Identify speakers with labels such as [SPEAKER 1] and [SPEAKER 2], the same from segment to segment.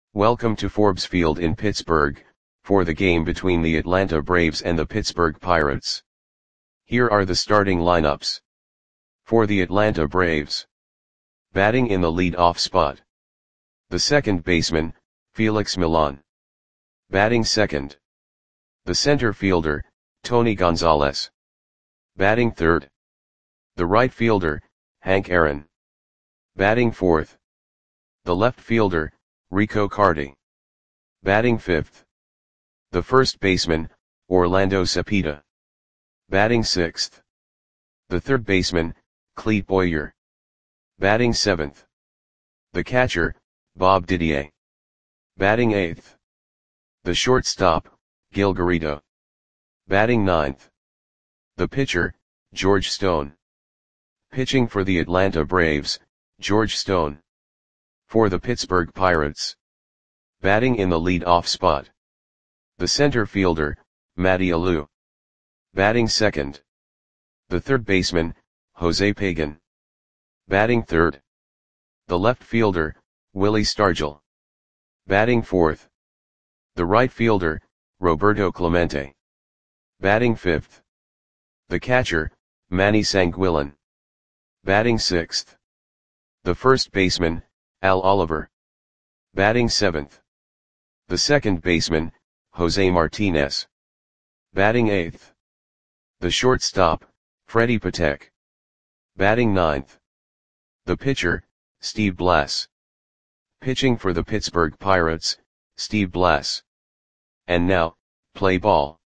[SPEAKER 1] Welcome to Forbes Field in Pittsburgh, for the game between the Atlanta Braves and the Pittsburgh Pirates. Here are the starting lineups. For the Atlanta Braves. Batting in the lead-off spot. The second baseman, Felix Millan. Batting second. The center fielder, Tony Gonzalez. Batting third. The right fielder, Hank Aaron. Batting fourth. The left fielder, Rico Carty. Batting fifth. The first baseman, Orlando Cepeda. Batting sixth. The third baseman, Clete Boyer. Batting seventh. The catcher, Bob Didier. Batting eighth. The shortstop, Gil Garrido. Batting ninth. The pitcher, George Stone. Pitching for the Atlanta Braves, George Stone. For the Pittsburgh Pirates. Batting in the lead-off spot. The center fielder, Matty Alou. Batting second. The third baseman, Jose Pagan. Batting third. The left fielder, Willie Stargell. Batting fourth. The right fielder, Roberto Clemente. Batting fifth. The catcher, Manny Sanguillen. Batting sixth. The first baseman, Al Oliver. Batting seventh. The second baseman, Jose Martinez. Batting eighth. The shortstop, Freddie Patek. Batting ninth. The pitcher, Steve Blass. Pitching for the Pittsburgh Pirates, Steve Blass. And now, play ball.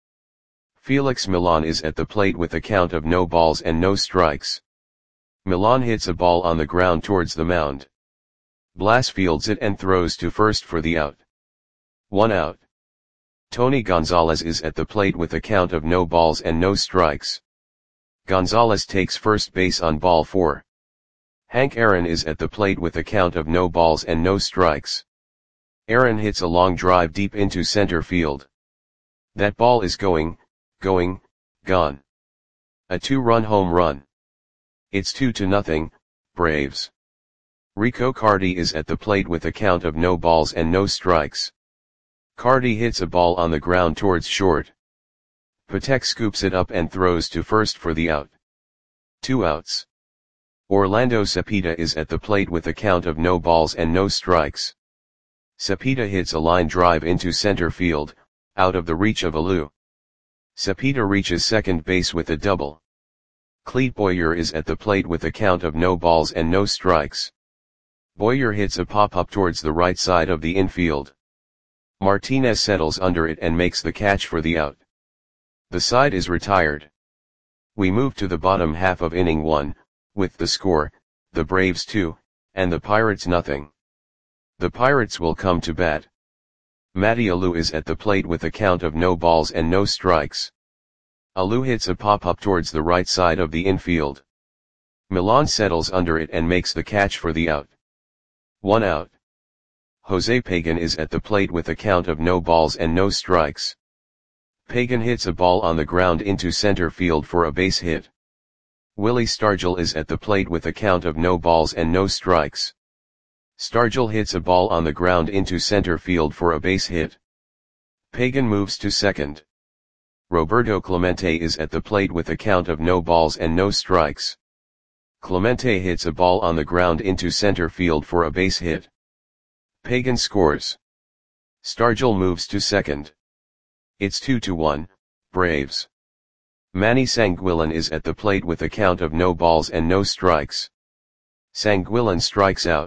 [SPEAKER 1] Felix Millan is at the plate with a count of no balls and no strikes. Millan hits a ball on the ground towards the mound. Blass fields it and throws to first for the out. 1 out. Tony Gonzalez is at the plate with a count of no balls and no strikes. Gonzalez takes first base on ball 4. Hank Aaron is at the plate with a count of no balls and no strikes. Aaron hits a long drive deep into center field. That ball is gone. A 2-run home run. It's 2-0, Braves. Rico Carty is at the plate with a count of no balls and no strikes. Carty hits a ball on the ground towards short. Patek scoops it up and throws to first for the out. 2 outs. Orlando Cepeda is at the plate with a count of no balls and no strikes. Cepeda hits a line drive into center field, out of the reach of Alou. Cepeda reaches second base with a double. Clete Boyer is at the plate with a count of no balls and no strikes. Boyer hits a pop-up towards the right side of the infield. Martinez settles under it and makes the catch for the out. The side is retired. We move to the bottom half of inning 1, with the score, the Braves 2, and the Pirates nothing. The Pirates will come to bat. Matty Alou is at the plate with a count of no balls and no strikes. Alou hits a pop-up towards the right side of the infield. Millan settles under it and makes the catch for the out. 1 out. Jose Pagan is at the plate with a count of no balls and no strikes. Pagan hits a ball on the ground into center field for a base hit. Willie Stargell is at the plate with a count of no balls and no strikes. Stargell hits a ball on the ground into center field for a base hit. Pagan moves to second. Roberto Clemente is at the plate with a count of no balls and no strikes. Clemente hits a ball on the ground into center field for a base hit. Pagan scores. Stargell moves to second. It's 2-1, Braves. Manny Sanguillen is at the plate with a count of no balls and no strikes. Sanguillen strikes out.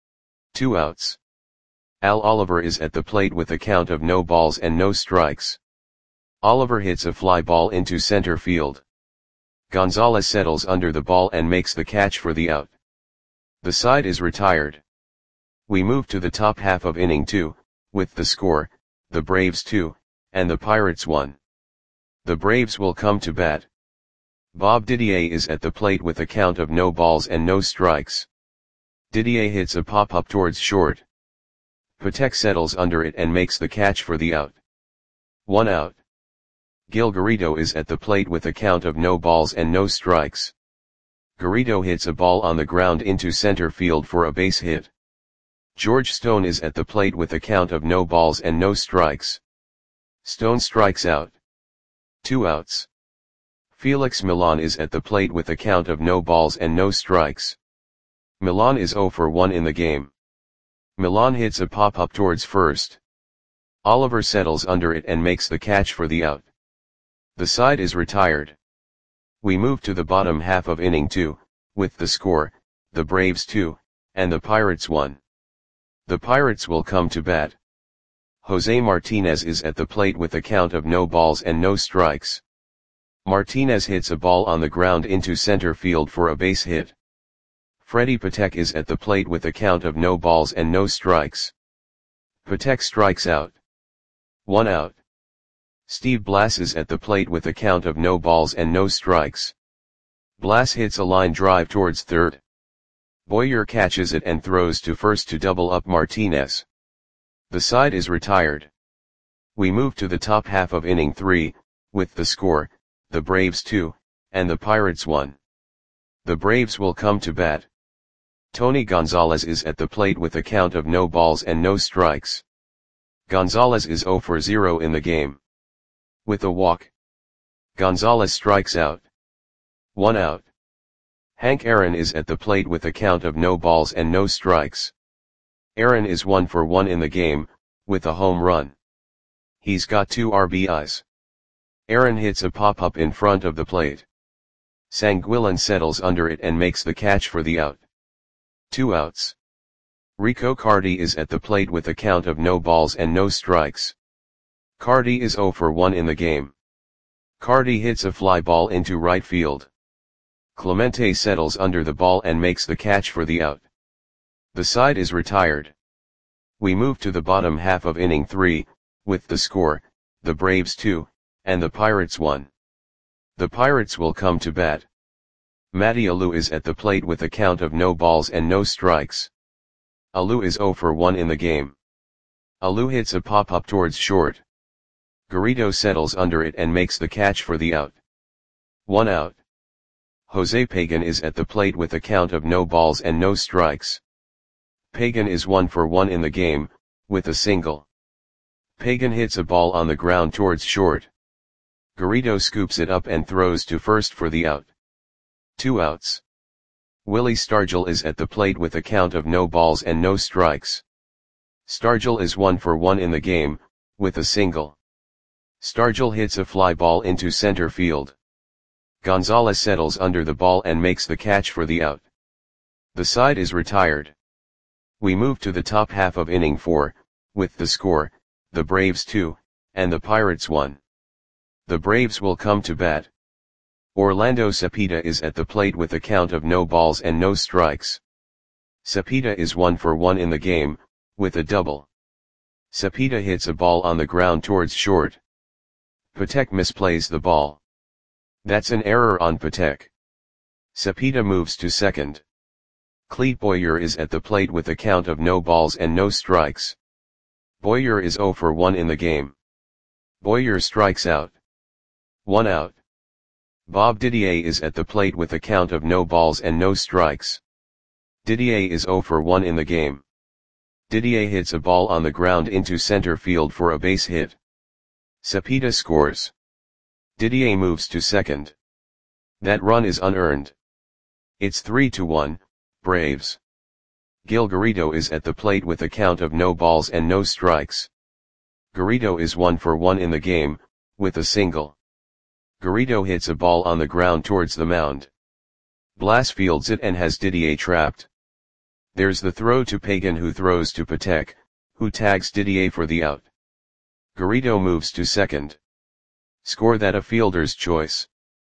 [SPEAKER 1] 2 outs. Al Oliver is at the plate with a count of no balls and no strikes. Oliver hits a fly ball into center field. Gonzalez settles under the ball and makes the catch for the out. The side is retired. We move to the top half of inning 2, with the score, the Braves 2, and the Pirates 1. The Braves will come to bat. Bob Didier is at the plate with a count of no balls and no strikes. Didier hits a pop-up towards short. Patek settles under it and makes the catch for the out. 1 out. Gil Garrido is at the plate with a count of no balls and no strikes. Garrido hits a ball on the ground into center field for a base hit. George Stone is at the plate with a count of no balls and no strikes. Stone strikes out. 2 outs. Felix Millan is at the plate with a count of no balls and no strikes. Millan is 0 for 1 in the game. Millan hits a pop-up towards first. Oliver settles under it and makes the catch for the out. The side is retired. We move to the bottom half of inning 2, with the score, the Braves 2, and the Pirates 1. The Pirates will come to bat. Jose Martinez is at the plate with a count of no balls and no strikes. Martinez hits a ball on the ground into center field for a base hit. Freddy Patek is at the plate with a count of no balls and no strikes. Patek strikes out. 1 out. Steve Blass is at the plate with a count of no balls and no strikes. Blass hits a line drive towards third. Boyer catches it and throws to first to double up Martinez. The side is retired. We move to the top half of inning 3, with the score, the Braves 2, and the Pirates 1. The Braves will come to bat. Tony Gonzalez is at the plate with a count of no balls and no strikes. Gonzalez is 0 for 0 in the game. With a walk, Gonzalez strikes out. 1 out. Hank Aaron is at the plate with a count of no balls and no strikes. Aaron is 1 for 1 in the game, with a home run. He's got 2 RBIs. Aaron hits a pop-up in front of the plate. Sanguillen settles under it and makes the catch for the out. 2 outs. Rico Carty is at the plate with a count of no balls and no strikes. Carty is 0 for 1 in the game. Carty hits a fly ball into right field. Clemente settles under the ball and makes the catch for the out. The side is retired. We move to the bottom half of inning 3, with the score, the Braves 2, and the Pirates 1. The Pirates will come to bat. Matty Alou is at the plate with a count of no balls and no strikes. Alou is 0 for 1 in the game. Alou hits a pop-up towards short. Garrido settles under it and makes the catch for the out. 1 out. Jose Pagan is at the plate with a count of no balls and no strikes. Pagan is 1 for 1 in the game, with a single. Pagan hits a ball on the ground towards short. Garrido scoops it up and throws to first for the out. 2 outs. Willie Stargell is at the plate with a count of no balls and no strikes. Stargell is 1 for 1 in the game, with a single. Stargell hits a fly ball into center field. Gonzalez settles under the ball and makes the catch for the out. The side is retired. We move to the top half of inning 4, with the score, the Braves 2, and the Pirates 1. The Braves will come to bat. Orlando Cepeda is at the plate with a count of no balls and no strikes. Cepeda is 1 for 1 in the game, with a double. Cepeda hits a ball on the ground towards short. Patek misplays the ball. That's an error on Patek. Cepeda moves to second. Clete Boyer is at the plate with a count of no balls and no strikes. Boyer is 0 for 1 in the game. Boyer strikes out. 1 out. Bob Didier is at the plate with a count of no balls and no strikes. Didier is 0 for 1 in the game. Didier hits a ball on the ground into center field for a base hit. Cepeda scores. Didier moves to second. That run is unearned. It's 3-1, Braves. Gil Garrido is at the plate with a count of no balls and no strikes. Garrido is 1 for 1 in the game, with a single. Garrido hits a ball on the ground towards the mound. Blass fields it and has Didier trapped. There's the throw to Pagan, who throws to Patek, who tags Didier for the out. Garrido moves to second. Score that a fielder's choice.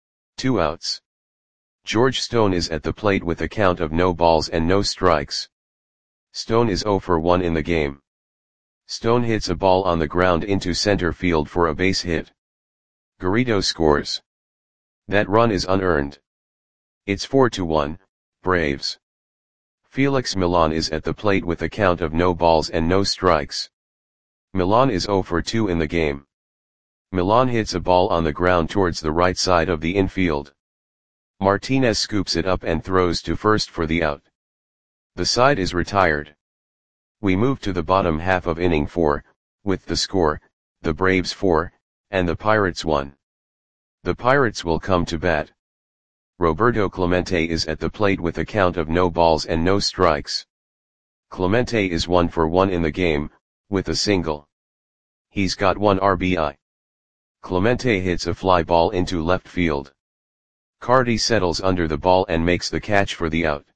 [SPEAKER 1] 2 outs. George Stone is at the plate with a count of no balls and no strikes. Stone is 0 for 1 in the game. Stone hits a ball on the ground into center field for a base hit. Garrido scores. That run is unearned. It's 4-1, Braves. Felix Millan is at the plate with a count of no balls and no strikes. Millan is 0 for 2 in the game. Millan hits a ball on the ground towards the right side of the infield. Martinez scoops it up and throws to first for the out. The side is retired. We move to the bottom half of inning 4, with the score, the Braves 4, and the Pirates 1. The Pirates will come to bat. Roberto Clemente is at the plate with a count of no balls and no strikes. Clemente is 1 for 1 in the game, with a single. He's got 1 RBI. Clemente hits a fly ball into left field. Cardi settles under the ball and makes the catch for the out.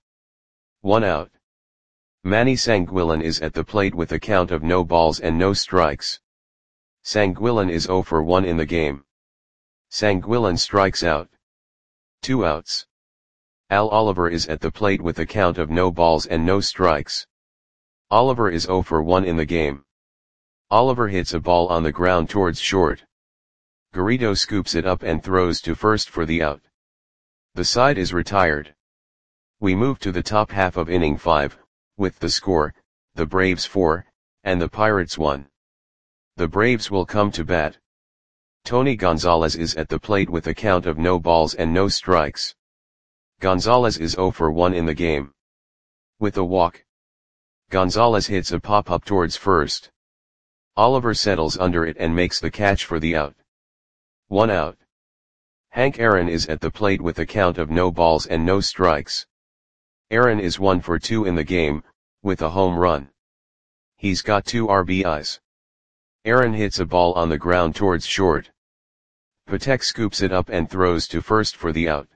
[SPEAKER 1] 1 out. Manny Sanguillen is at the plate with a count of no balls and no strikes. Sanguillen is 0 for 1 in the game. Sanguillen strikes out. 2 outs. Al Oliver is at the plate with a count of no balls and no strikes. Oliver is 0 for 1 in the game. Oliver hits a ball on the ground towards short. Garrido scoops it up and throws to first for the out. The side is retired. We move to the top half of inning 5, with the score, the Braves 4, and the Pirates 1. The Braves will come to bat. Tony Gonzalez is at the plate with a count of no balls and no strikes. Gonzalez is 0 for 1 in the game. With a walk. Gonzalez hits a pop-up towards first. Oliver settles under it and makes the catch for the out. 1 out. Hank Aaron is at the plate with a count of no balls and no strikes. Aaron is 1 for 2 in the game, with a home run. He's got 2 RBIs. Aaron hits a ball on the ground towards short. Patek scoops it up and throws to first for the out.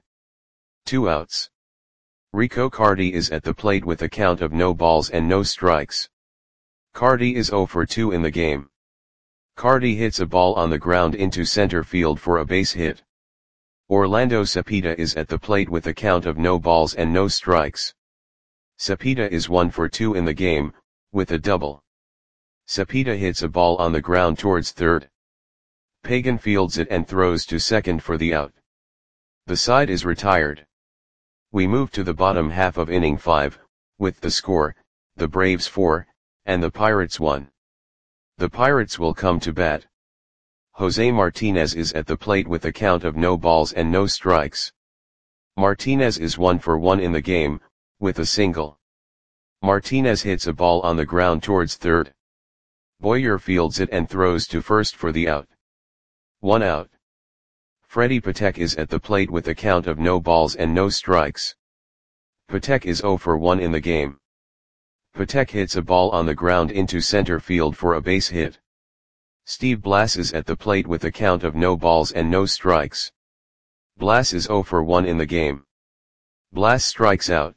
[SPEAKER 1] 2 outs. Rico Cardi is at the plate with a count of no balls and no strikes. Cardi is 0 for 2 in the game. Cardi hits a ball on the ground into center field for a base hit. Orlando Cepeda is at the plate with a count of no balls and no strikes. Cepeda is 1 for 2 in the game, with a double. Cepeda hits a ball on the ground towards third. Pagan fields it and throws to second for the out. The side is retired. We move to the bottom half of inning 5, with the score, the Braves 4, and the Pirates 1. The Pirates will come to bat. Jose Martinez is at the plate with a count of no balls and no strikes. Martinez is 1 for 1 in the game, with a single. Martinez hits a ball on the ground towards third. Boyer fields it and throws to first for the out. 1 out. Freddie Patek is at the plate with a count of no balls and no strikes. Patek is 0 for 1 in the game. Patek hits a ball on the ground into center field for a base hit. Steve Blass is at the plate with a count of no balls and no strikes. Blass is 0 for 1 in the game. Blass strikes out.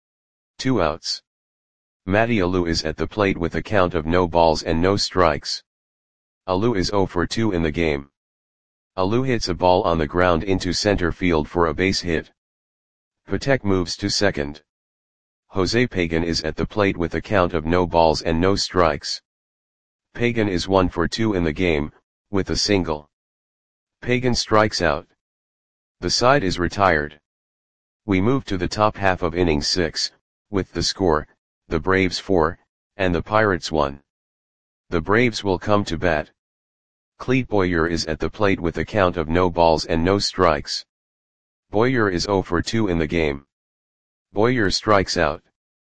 [SPEAKER 1] 2 outs. Matty Alou is at the plate with a count of no balls and no strikes. Alou is 0 for 2 in the game. Alou hits a ball on the ground into center field for a base hit. Patek moves to second. Jose Pagan is at the plate with a count of no balls and no strikes. Pagan is 1 for 2 in the game, with a single. Pagan strikes out. The side is retired. We move to the top half of inning 6, with the score, the Braves 4, and the Pirates 1. The Braves will come to bat. Clete Boyer is at the plate with a count of no balls and no strikes. Boyer is 0 for 2 in the game. Boyer strikes out.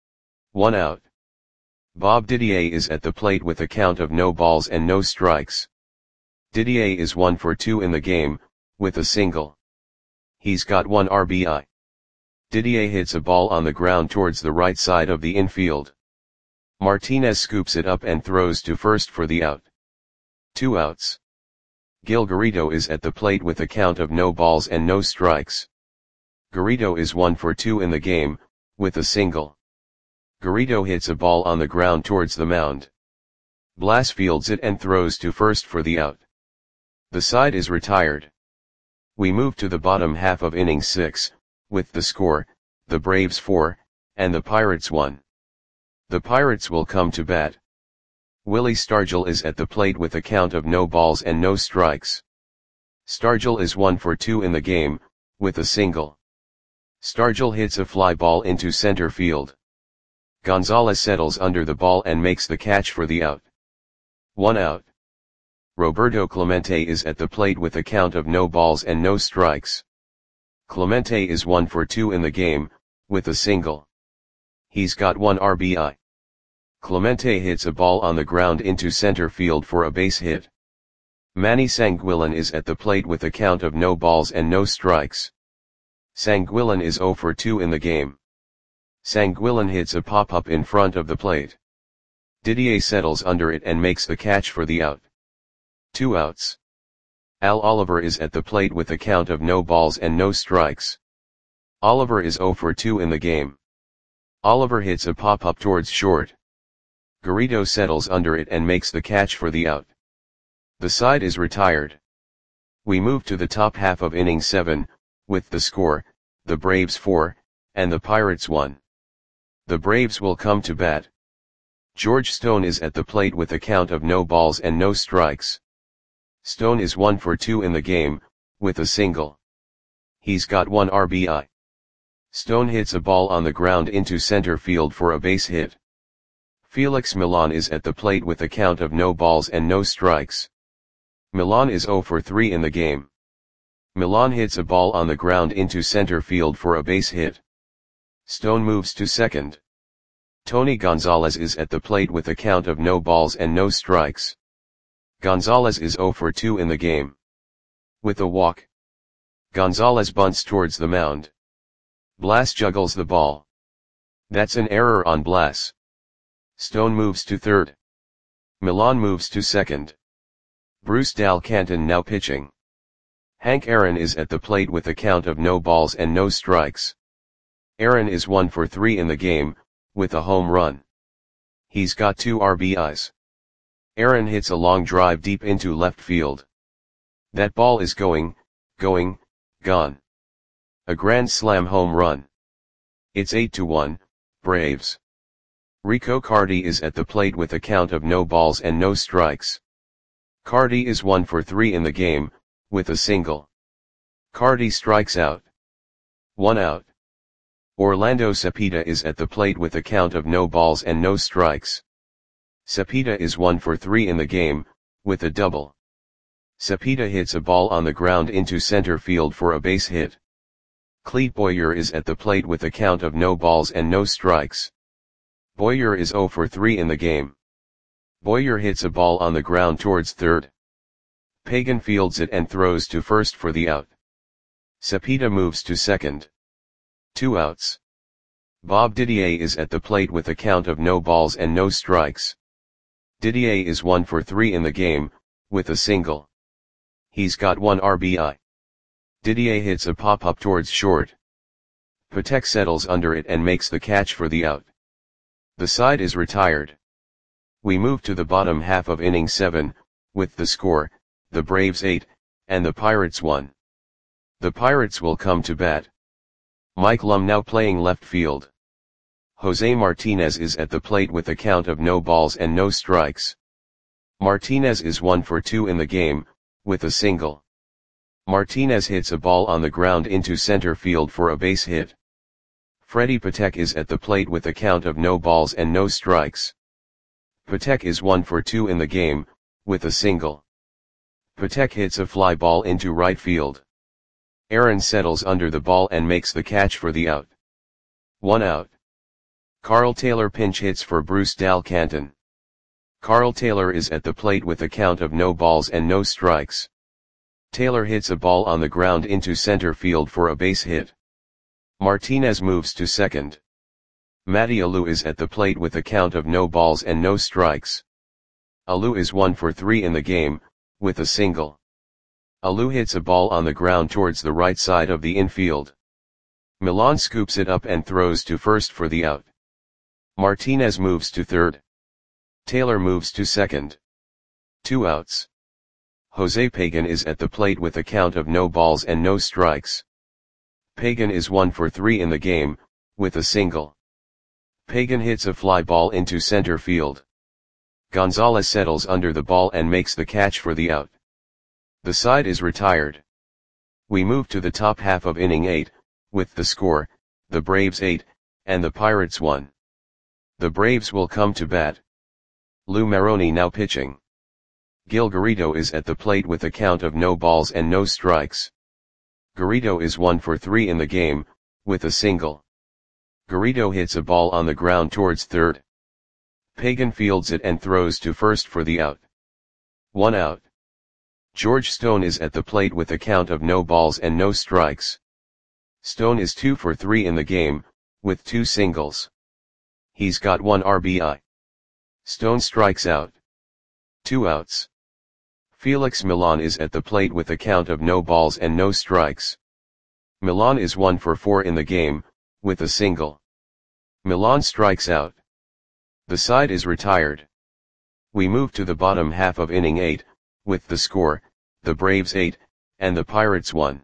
[SPEAKER 1] 1 out. Bob Didier is at the plate with a count of no balls and no strikes. Didier is 1 for 2 in the game, with a single. He's got 1 RBI. Didier hits a ball on the ground towards the right side of the infield. Martinez scoops it up and throws to first for the out. 2 outs. Gil Garrido is at the plate with a count of no balls and no strikes. Garrido is 1 for 2 in the game, with a single. Garrido hits a ball on the ground towards the mound. Blass fields it and throws to first for the out. The side is retired. We move to the bottom half of inning 6, with the score, the Braves 4, and the Pirates 1. The Pirates will come to bat. Willie Stargell is at the plate with a count of no balls and no strikes. Stargell is 1 for 2 in the game, with a single. Stargell hits a fly ball into center field. Gonzalez settles under the ball and makes the catch for the out. 1 out. Roberto Clemente is at the plate with a count of no balls and no strikes. Clemente is 1 for 2 in the game, with a single. He's got 1 RBI. Clemente hits a ball on the ground into center field for a base hit. Manny Sanguillen is at the plate with a count of no balls and no strikes. Sanguillen is 0 for 2 in the game. Sanguillen hits a pop-up in front of the plate. Didier settles under it and makes the catch for the out. 2 outs. Al Oliver is at the plate with a count of no balls and no strikes. Oliver is 0 for 2 in the game. Oliver hits a pop-up towards short. Garrido settles under it and makes the catch for the out. The side is retired. We move to the top half of inning 7, with the score, the Braves 4, and the Pirates 1. The Braves will come to bat. George Stone is at the plate with a count of no balls and no strikes. Stone is 1 for 2 in the game, with a single. He's got 1 RBI. Stone hits a ball on the ground into center field for a base hit. Felix Millan is at the plate with a count of no balls and no strikes. Millan is 0 for 3 in the game. Millan hits a ball on the ground into center field for a base hit. Stone moves to second. Tony Gonzalez is at the plate with a count of no balls and no strikes. Gonzalez is 0 for 2 in the game. With a walk, Gonzalez bunts towards the mound. Blas juggles the ball. That's an error on Blas. Stone moves to third. Millan moves to second. Bruce Dal Canton now pitching. Hank Aaron is at the plate with a count of no balls and no strikes. Aaron is 1 for 3 in the game, with a home run. He's got 2 RBIs. Aaron hits a long drive deep into left field. That ball is gone. A grand slam home run. It's 8-1, Braves. Rico Cardi is at the plate with a count of no balls and no strikes. Cardi is 1 for 3 in the game, with a single. Cardi strikes out. 1 out. Orlando Cepeda is at the plate with a count of no balls and no strikes. Cepeda is 1 for 3 in the game, with a double. Cepeda hits a ball on the ground into center field for a base hit. Clete Boyer is at the plate with a count of no balls and no strikes. Boyer is 0 for 3 in the game. Boyer hits a ball on the ground towards third. Pagan fields it and throws to first for the out. Cepeda moves to second. 2 outs. Bob Didier is at the plate with a count of no balls and no strikes. Didier is 1 for 3 in the game, with a single. He's got 1 RBI. Didier hits a pop-up towards short. Patek settles under it and makes the catch for the out. The side is retired. We move to the bottom half of inning 7, with the score, the Braves 8, and the Pirates 1. The Pirates will come to bat. Mike Lum now playing left field. Jose Martinez is at the plate with a count of no balls and no strikes. Martinez is 1 for 2 in the game, with a single. Martinez hits a ball on the ground into center field for a base hit. Freddie Patek is at the plate with a count of no balls and no strikes. Patek is 1 for 2 in the game, with a single. Patek hits a fly ball into right field. Aaron settles under the ball and makes the catch for the out. 1 out. Carl Taylor pinch hits for Bruce Dal Canton. Carl Taylor is at the plate with a count of no balls and no strikes. Taylor hits a ball on the ground into center field for a base hit. Martinez moves to second. Matty Alou is at the plate with a count of no balls and no strikes. Alou is 1 for 3 in the game, with a single. Alou hits a ball on the ground towards the right side of the infield. Millan scoops it up and throws to first for the out. Martinez moves to third. Taylor moves to second. 2 outs. Jose Pagan is at the plate with a count of no balls and no strikes. Pagan is 1 for 3 in the game, with a single. Pagan hits a fly ball into center field. Gonzalez settles under the ball and makes the catch for the out. The side is retired. We move to the top half of inning 8, with the score, the Braves 8, and the Pirates 1. The Braves will come to bat. Lou Maroney now pitching. Gil Garrido is at the plate with a count of no balls and no strikes. Garrido is 1 for 3 in the game, with a single. Garrido hits a ball on the ground towards third. Pagan fields it and throws to first for the out. 1 out. George Stone is at the plate with a count of no balls and no strikes. Stone is 2 for 3 in the game, with 2 singles. He's got 1 RBI. Stone strikes out. 2 outs. Felix Milan is at the plate with a count of no balls and no strikes. Milan is 1 for 4 in the game, with a single. Milan strikes out. The side is retired. We move to the bottom half of inning 8, with the score, the Braves 8, and the Pirates 1.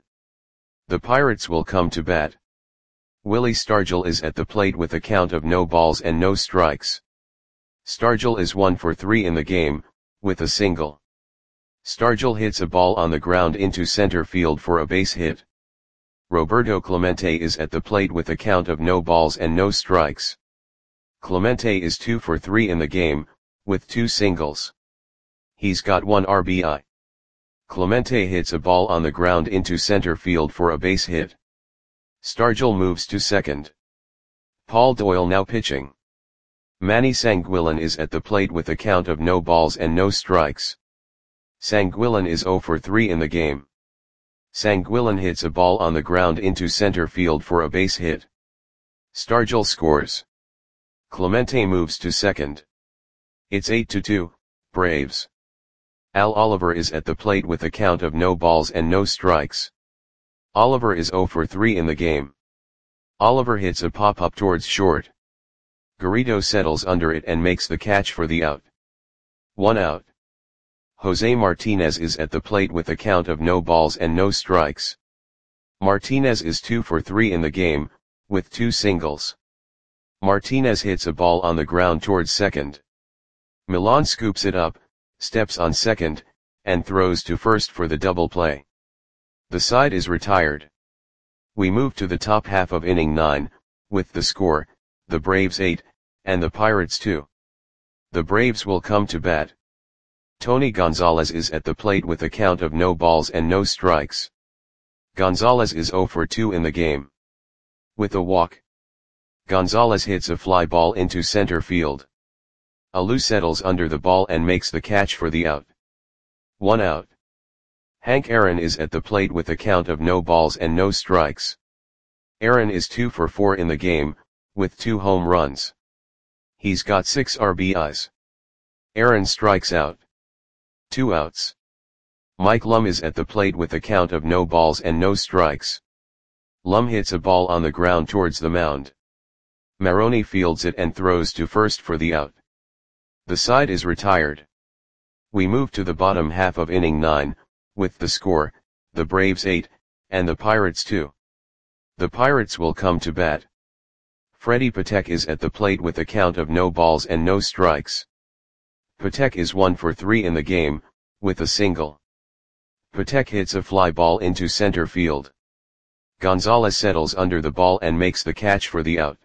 [SPEAKER 1] The Pirates will come to bat. Willie Stargell is at the plate with a count of no balls and no strikes. Stargell is 1 for 3 in the game, with a single. Stargell hits a ball on the ground into center field for a base hit. Roberto Clemente is at the plate with a count of no balls and no strikes. Clemente is 2 for 3 in the game, with 2 singles. He's got 1 RBI. Clemente hits a ball on the ground into center field for a base hit. Stargell moves to second. Paul Doyle now pitching. Manny Sanguillen is at the plate with a count of no balls and no strikes. Sanguillen is 0 for 3 in the game. Sanguillen hits a ball on the ground into center field for a base hit. Stargell scores. Clemente moves to second. It's 8-2, Braves. Al Oliver is at the plate with a count of no balls and no strikes. Oliver is 0 for 3 in the game. Oliver hits a pop-up towards short. Garrido settles under it and makes the catch for the out. 1 out. Jose Martinez is at the plate with a count of no balls and no strikes. Martinez is 2 for 3 in the game, with 2 singles. Martinez hits a ball on the ground towards second. Milan scoops it up, steps on second, and throws to first for the double play. The side is retired. We move to the top half of inning 9, with the score, the Braves 8, and the Pirates 2. The Braves will come to bat. Tony Gonzalez is at the plate with a count of no balls and no strikes. Gonzalez is 0 for 2 in the game. With a walk. Gonzalez hits a fly ball into center field. Alou settles under the ball and makes the catch for the out. 1 out. Hank Aaron is at the plate with a count of no balls and no strikes. Aaron is 2 for 4 in the game, with 2 home runs. He's got 6 RBIs. Aaron strikes out. 2 outs. Mike Lum is at the plate with a count of no balls and no strikes. Lum hits a ball on the ground towards the mound. Maroney fields it and throws to first for the out. The side is retired. We move to the bottom half of inning 9, with the score, the Braves 8, and the Pirates 2. The Pirates will come to bat. Freddie Patek is at the plate with a count of no balls and no strikes. Patek is 1 for 3 in the game, with a single. Patek hits a fly ball into center field. Gonzalez settles under the ball and makes the catch for the out.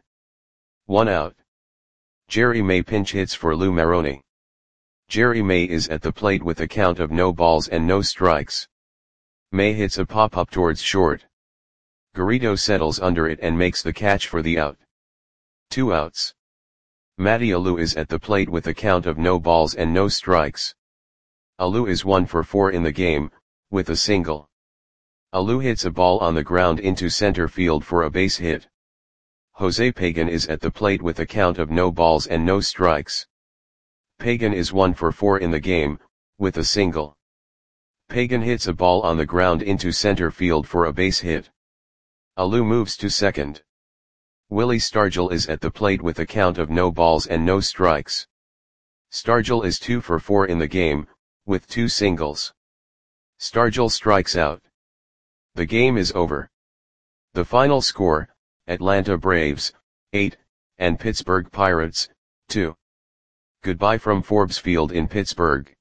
[SPEAKER 1] 1 out. Jerry May pinch hits for Lou Maroney. Jerry May is at the plate with a count of no balls and no strikes. May hits a pop-up towards short. Garrido settles under it and makes the catch for the out. 2 outs. Matty Alou is at the plate with a count of no balls and no strikes. Alou is 1 for 4 in the game, with a single. Alou hits a ball on the ground into center field for a base hit. Jose Pagan is at the plate with a count of no balls and no strikes. Pagan is 1 for 4 in the game, with a single. Pagan hits a ball on the ground into center field for a base hit. Alou moves to second. Willie Stargell is at the plate with a count of no balls and no strikes. Stargell is 2 for 4 in the game, with 2 singles. Stargell strikes out. The game is over. The final score, Atlanta Braves, 8, and Pittsburgh Pirates, 2. Goodbye from Forbes Field in Pittsburgh.